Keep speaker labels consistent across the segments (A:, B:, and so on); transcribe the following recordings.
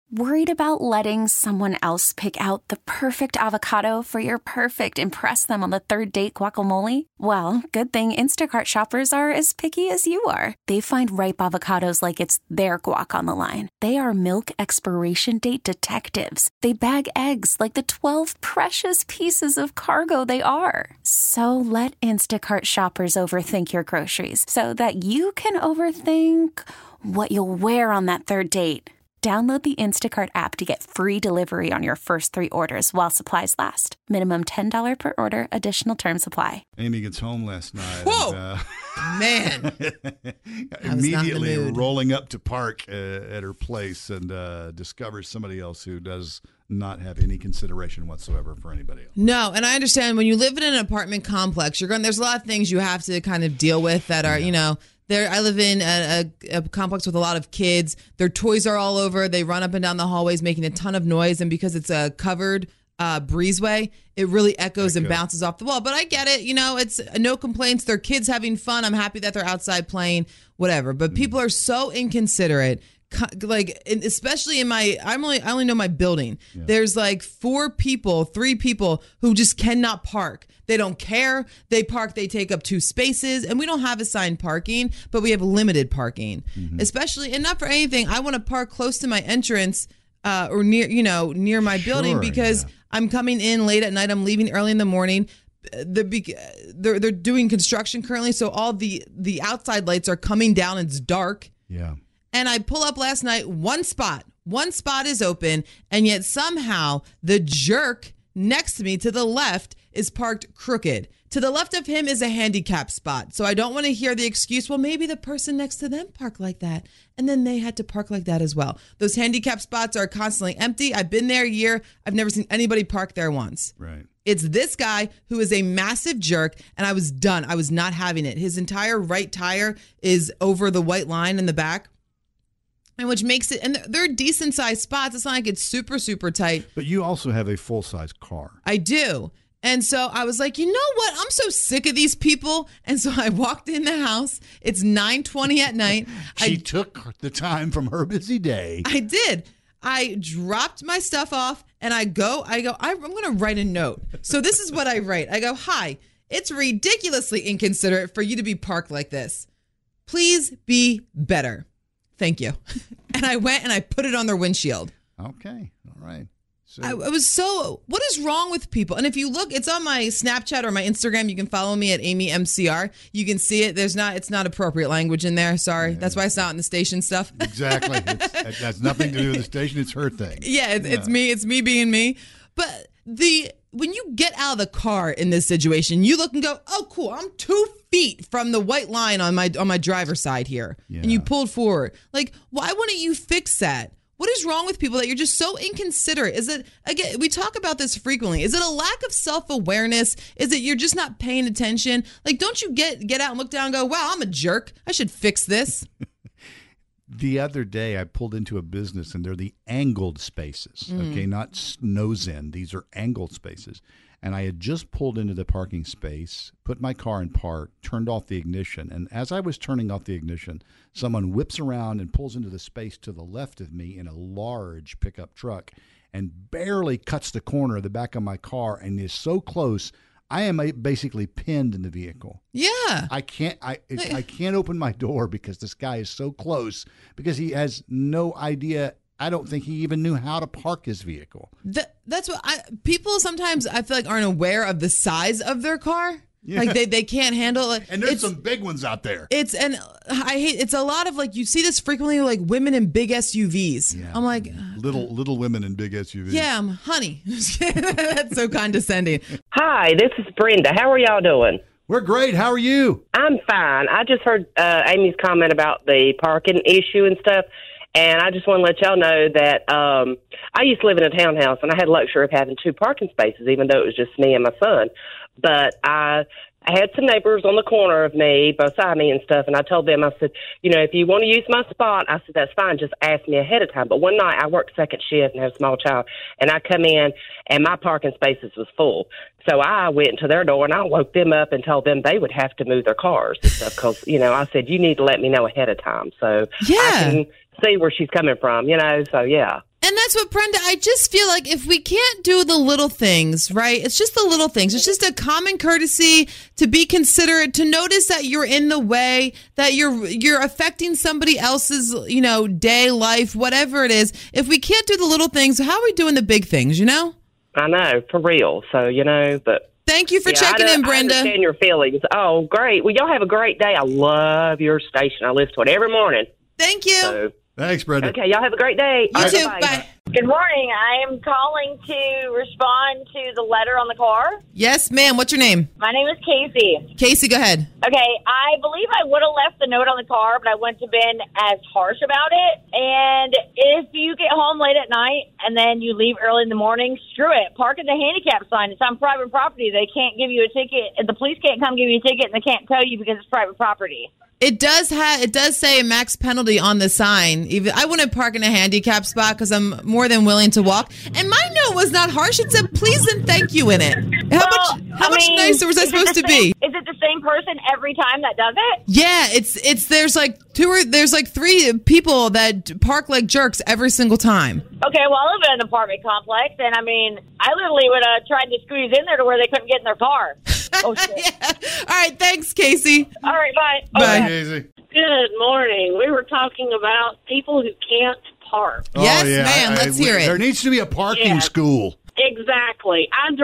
A: Worried about letting someone else pick out the perfect avocado for your perfect impress them on the third date guacamole? Well, good thing Instacart shoppers are as picky as you are. They find ripe avocados like it's their guac on the line. They are milk expiration date detectives. They bag eggs like the 12 precious pieces of cargo they are. So let Instacart shoppers overthink your groceries so that you can overthink what you'll wear on that third date. Download the Instacart app to get free delivery on your first 3 orders while supplies last. Minimum $10 per order. Additional terms apply.
B: Amy gets home last night.
C: Whoa! Man.
B: Immediately rolling up to park at her place and discovers somebody else who does not have any consideration whatsoever for anybody else.
C: No, and I understand when you live in an apartment complex, there's a lot of things you have to kind of deal with that are, I live in a complex with a lot of kids. Their toys are all over. They run up and down the hallways making a ton of noise. And because it's a covered breezeway, it really echoes and bounces off the wall. But I get it. It's no complaints. Their kids having fun. I'm happy that they're outside playing, whatever. But people are so inconsiderate. Like, especially in I only know my building. Yeah. There's like 3 people who just cannot park. They don't care. They park, they take up 2 spaces, and we don't have assigned parking, but we have limited parking. Mm-hmm. Especially, and not for anything, I want to park close to my entrance or near my building because I'm coming in late at night. I'm leaving early in the morning. They're doing construction currently, so all the outside lights are coming down. It's dark.
B: Yeah.
C: And I pull up last night, one spot is open, and yet somehow the jerk next to me to the left is parked crooked. To the left of him is a handicap spot. So I don't want to hear the excuse, well, maybe the person next to them parked like that. And then they had to park like that as well. Those handicap spots are constantly empty. I've been there a year. I've never seen anybody park there once.
B: Right.
C: It's this guy who is a massive jerk, and I was done. I was not having it. His entire right tire is over the white line in the back. And which makes it, and they're decent sized spots. It's not like it's super, super tight.
B: But you also have a full size car.
C: I do. And so I was like, you know what? I'm so sick of these people. And so I walked in the house. It's 9:20 at night.
B: She took the time from her busy day.
C: I did. I dropped my stuff off and I'm going to write a note. So this is what I write. I go, hi, it's ridiculously inconsiderate for you to be parked like this. Please be better. Thank you. And I went and I put it on their windshield.
B: Okay. All right. So
C: What is wrong with people? And if you look, it's on my Snapchat or my Instagram. You can follow me at AmyMCR. You can see it. It's not appropriate language in there. Sorry. That's why it's not in the station stuff.
B: Exactly. It has nothing to do with the station. It's her thing.
C: Yeah, it's me. It's me being me. But when you get out of the car in this situation, you look and go, oh, cool. I'm 2 feet from the white line on my driver's side here. Yeah. And you pulled forward. Like, why wouldn't you fix that? What is wrong with people that you're just so inconsiderate? Is it, again, we talk about this frequently. Is it a lack of self-awareness? Is it you're just not paying attention? Like, don't you get out and look down and go, wow, I'm a jerk. I should fix this.
B: The other day, I pulled into a business, and they're the angled spaces, okay, not nose in. These are angled spaces. And I had just pulled into the parking space, put my car in park, turned off the ignition. And as I was turning off the ignition, someone whips around and pulls into the space to the left of me in a large pickup truck and barely cuts the corner of the back of my car and is so close, I am basically pinned in the vehicle.
C: Yeah.
B: I can't open my door because this guy is so close because he has no idea. I don't think he even knew how to park his vehicle.
C: That's what people sometimes I feel like aren't aware of the size of their car. Yeah. Like they can't handle it.
B: And there's some big ones out there.
C: It's a lot of like you see this frequently like women in big SUVs.
B: Yeah.
C: I'm like
B: little women in big SUVs.
C: Yeah, honey. That's so condescending.
D: Hi, this is Brenda. How are y'all doing?
B: We're great. How are you?
D: I'm fine. I just heard Amy's comment about the parking issue and stuff. And I just want to let y'all know that I used to live in a townhouse, and I had the luxury of having 2 parking spaces, even though it was just me and my son. But I had some neighbors on the corner of me, beside me and stuff, and I told them, I said, if you want to use my spot, I said, that's fine. Just ask me ahead of time. But one night I worked second shift and had a small child, and I come in, and my parking spaces was full. So I went to their door, and I woke them up and told them they would have to move their cars and stuff because, I said, you need to let me know ahead of time so I can see where she's coming from, so yeah.
C: And that's what, Brenda, I just feel like if we can't do the little things, right? It's just the little things. It's just a common courtesy to be considerate, to notice that you're in the way, that you're affecting somebody else's, day, life, whatever it is. If we can't do the little things, how are we doing the big things,
D: I know, for real. So, but...
C: Thank you for checking in, Brenda.
D: I understand your feelings. Oh, great. Well, y'all have a great day. I love your station. I listen to it every morning.
C: Thank you.
D: So,
B: thanks, Brenda.
D: Okay, y'all have a great day.
C: You too.
D: Bye.
C: Bye.
E: Good morning. I am calling to respond to the letter on the car.
C: Yes, ma'am. What's your name?
E: My name is Casey.
C: Casey, go ahead.
E: Okay, I believe I would have left the note on the car, but I wouldn't have been as harsh about it. And if you get home late at night and then you leave early in the morning, screw it. Park at the handicap sign. It's on private property. They can't give you a ticket. The police can't come give you a ticket, and they can't tow you because it's private property.
C: It does say a max penalty on the sign. Even I wouldn't park in a handicap spot because I'm more than willing to walk. And my note was not harsh. It said please and thank you in it. How much nicer was I supposed to be?
E: Is it the same person every time that does it?
C: Yeah, it's there's like three people that park like jerks every single time.
E: Okay, well, I live in an apartment complex, and I literally would have tried to squeeze in there to where they couldn't get in their car. Oh, shit.
C: Yeah. All right, thanks, Casey.
E: All right, bye.
C: Bye.
B: Easy.
F: Good morning. We were talking about people who can't park.
C: Yes, ma'am. Let's hear it.
B: There needs to be a parking school.
F: Exactly.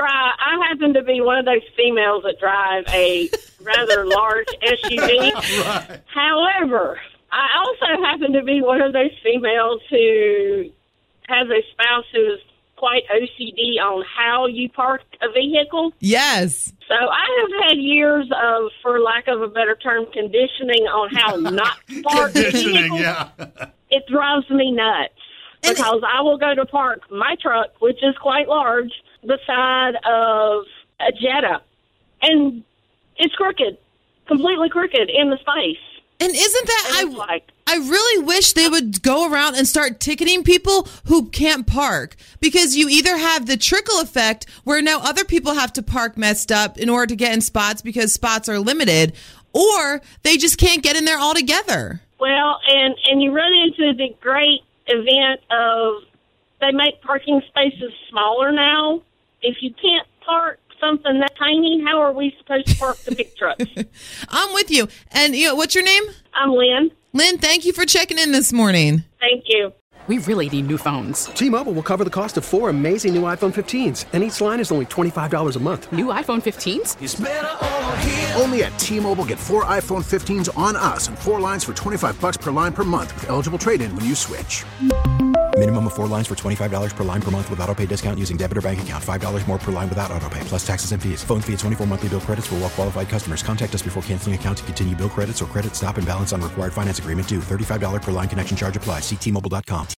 F: I happen to be one of those females that drive a rather large SUV.
B: Right.
F: However, I also happen to be one of those females who has a spouse who is quite OCD on how you park a vehicle.
C: Yes.
F: So I have had years of, for lack of a better term, conditioning on how not to park a vehicle.
B: Yeah.
F: It drives me nuts because I will go to park my truck, which is quite large, beside of a Jetta, and it's crooked, completely crooked in the space.
C: And isn't that I really wish they would go around and start ticketing people who can't park, because you either have the trickle effect where now other people have to park messed up in order to get in spots because spots are limited, or they just can't get in there altogether.
F: Well, and you run into the great event of they make parking spaces smaller now. If you can't park something that tiny, how are we supposed to park the big trucks?
C: I'm with you. And what's your name?
F: I'm Lynn.
C: Lynn, thank you for checking in this morning.
F: Thank you.
G: We really need new phones.
H: T-Mobile will cover the cost of 4 amazing new iPhone 15s, and each line is only $25 a month.
G: New iPhone 15s?
I: It's better over here. Only at T-Mobile, get 4 iPhone 15s on us and 4 lines for $25 per line per month with eligible trade-in when you switch.
J: Minimum of 4 lines for $25 per line per month with autopay discount using debit or bank account. $5 more per line without autopay, plus taxes and fees. Phone fee at 24 monthly bill credits for well-qualified customers. Contact us before canceling account to continue bill credits or credit stop and balance on required finance agreement due. $35 per line connection charge applies. See T-Mobile.com.